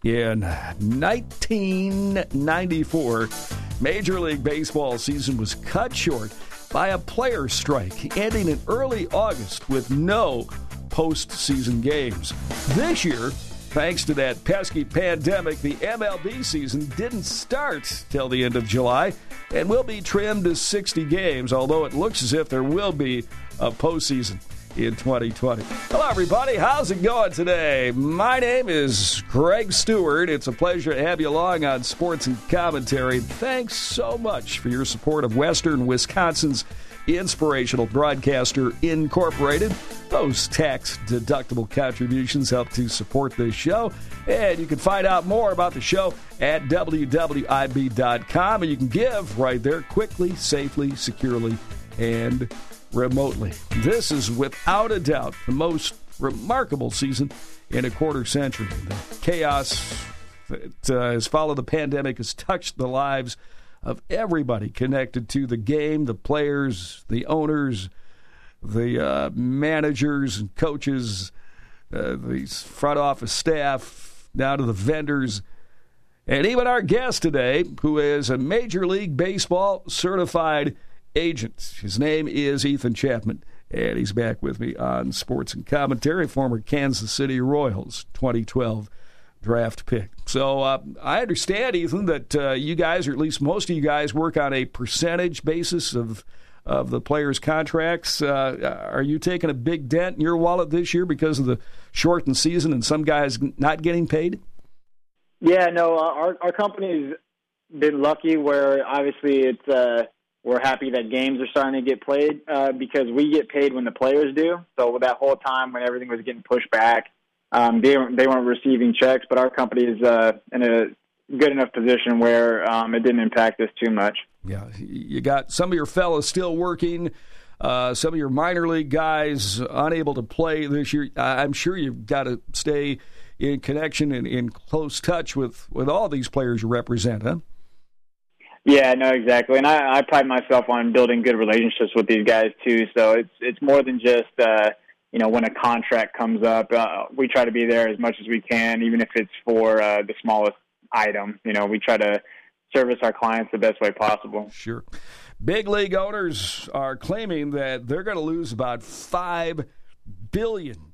In 1994, Major League Baseball season was cut short by a player strike, ending in early August with no postseason games. This year, thanks to that pesky pandemic, the MLB season didn't start till the end of July and will be trimmed to 60 games, although it looks as if there will be a postseason in 2020. Hello, everybody. How's it going today? My name is Greg Stewart. It's a pleasure to have you along on Sports and Commentary. Thanks so much for your support of Western Wisconsin's Inspirational Broadcaster Incorporated. Those tax-deductible contributions help to support this show. And you can find out more about the show at wwib.com. And you can give right there quickly, safely, securely, and remotely. This is without a doubt the most remarkable season in a quarter century. The chaos that has followed the pandemic has touched the lives of everybody connected to the game, the players, the owners, the managers and coaches, the front office staff, down to the vendors, and even our guest today, who is a Major League Baseball certified agent. His name is Ethan Chapman, and he's back with me on Sports and Commentary, former Kansas City Royals 2012 draft pick. So I understand, Ethan, that you guys, or at least most of you guys, work on a percentage basis of the players' contracts. Are you taking a big dent in your wallet this year because of the shortened season and some guys not getting paid? Yeah, no, our company's been lucky where obviously it's we're happy that games are starting to get played because we get paid when the players do. So with that whole time when everything was getting pushed back, they weren't receiving checks, but our company is in a good enough position where it didn't impact us too much. Yeah, you got some of your fellas still working, some of your minor league guys unable to play this year. I'm sure you've got to stay in connection and in close touch with all these players you represent, huh? Yeah, no, exactly. And I pride myself on building good relationships with these guys, too. So it's more than just, when a contract comes up, we try to be there as much as we can, even if it's for the smallest item. We try to service our clients the best way possible. Sure. Big league owners are claiming that they're going to lose about $5 billion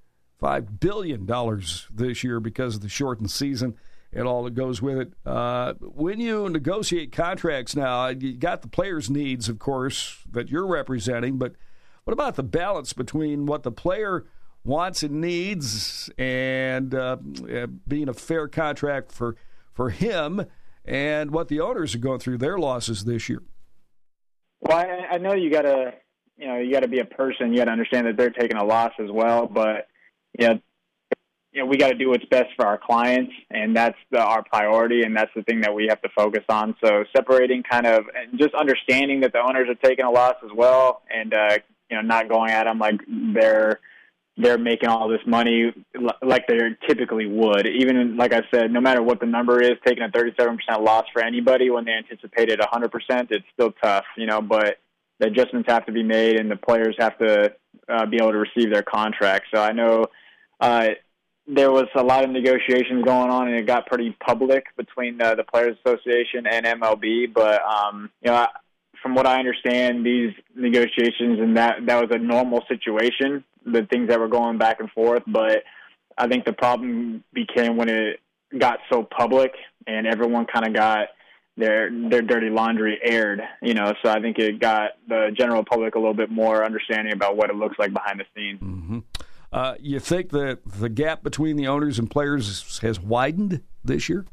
this year because of the shortened season and all that goes with it. When you negotiate contracts now, you got the players' needs, of course, that you're representing, but what about the balance between what the player wants and needs and being a fair contract for him and what the owners are going through their losses this year? Well, I know you got to be a person. You got to understand that they're taking a loss as well, but we got to do what's best for our clients, and that's our priority, and that's the thing that we have to focus on. So separating and just understanding that the owners are taking a loss as well, and not going at them like they're making all this money like they typically would. Even, like I said, no matter what the number is, taking a 37% loss for anybody when they anticipated 100%, it's still tough, but the adjustments have to be made, and the players have to be able to receive their contracts. So I know there was a lot of negotiations going on, and it got pretty public between the Players Association and MLB. But from what I understand, these negotiations and that was a normal situation, the things that were going back and forth. But I think the problem became when it got so public and everyone kind of got their dirty laundry aired. So I think it got the general public a little bit more understanding about what it looks like behind the scenes. Mm-hmm. You think that the gap between the owners and players has widened this year?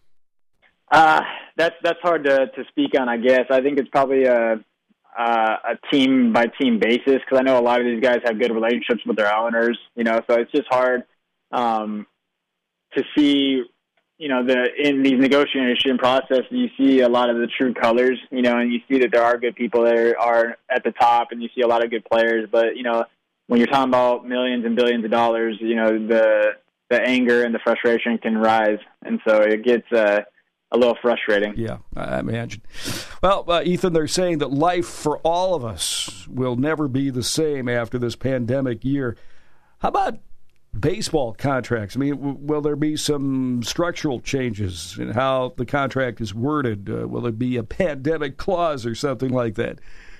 That's hard to speak on, I guess. I think it's probably a team-by-team basis because I know a lot of these guys have good relationships with their owners, so it's just hard to see, in these negotiation processes, you see a lot of the true colors, and you see that there are good people that are at the top, and you see a lot of good players, but, when you're talking about millions and billions of dollars, the anger and the frustration can rise, and so it gets a little frustrating. Yeah, I imagine. Well, Ethan, they're saying that life for all of us will never be the same after this pandemic year. How about baseball contracts? I mean, will there be some structural changes in how the contract is worded? Will there be a pandemic clause or something like that?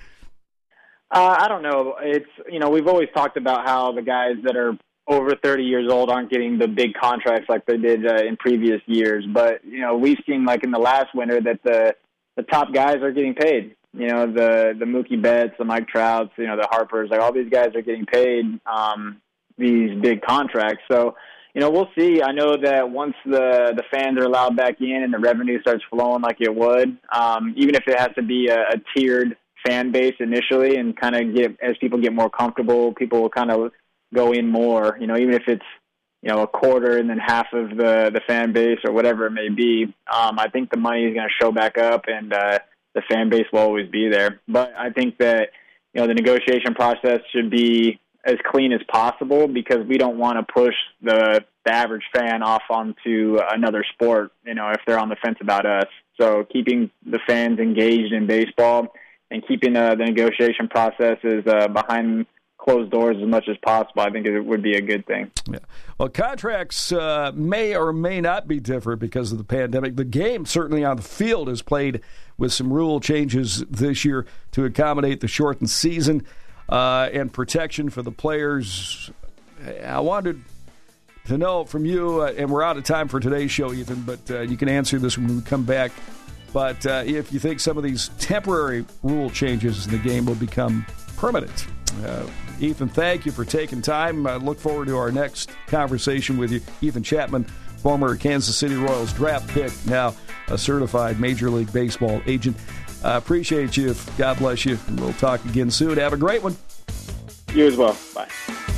I don't know. It's, we've always talked about how the guys that are over 30 years old aren't getting the big contracts like they did in previous years. But, we've seen like in the last winter that the top guys are getting paid. The Mookie Betts, the Mike Trouts, the Harpers, like all these guys are getting paid these big contracts. So, we'll see. I know that once the fans are allowed back in and the revenue starts flowing like it would, even if it has to be a tiered fan base initially and kind of as people get more comfortable, people will kind of go in more, even if it's, a quarter and then half of the fan base or whatever it may be. I think the money is going to show back up and the fan base will always be there. But I think that, the negotiation process should be as clean as possible because we don't want to push the average fan off onto another sport, if they're on the fence about us. So keeping the fans engaged in baseball and keeping the negotiation processes behind closed doors as much as possible, I think it would be a good thing. Yeah. Well, contracts may or may not be different because of the pandemic. The game, certainly on the field, is played with some rule changes this year to accommodate the shortened season and protection for the players. I wanted to know from you, and we're out of time for today's show, Ethan, but you can answer this when we come back. But if you think some of these temporary rule changes in the game will become permanent. Ethan, thank you for taking time. I look forward to our next conversation with you. Ethan Chapman, former Kansas City Royals draft pick, now a certified Major League Baseball agent. Appreciate you. God bless you. And we'll talk again soon. Have a great one. You as well. Bye.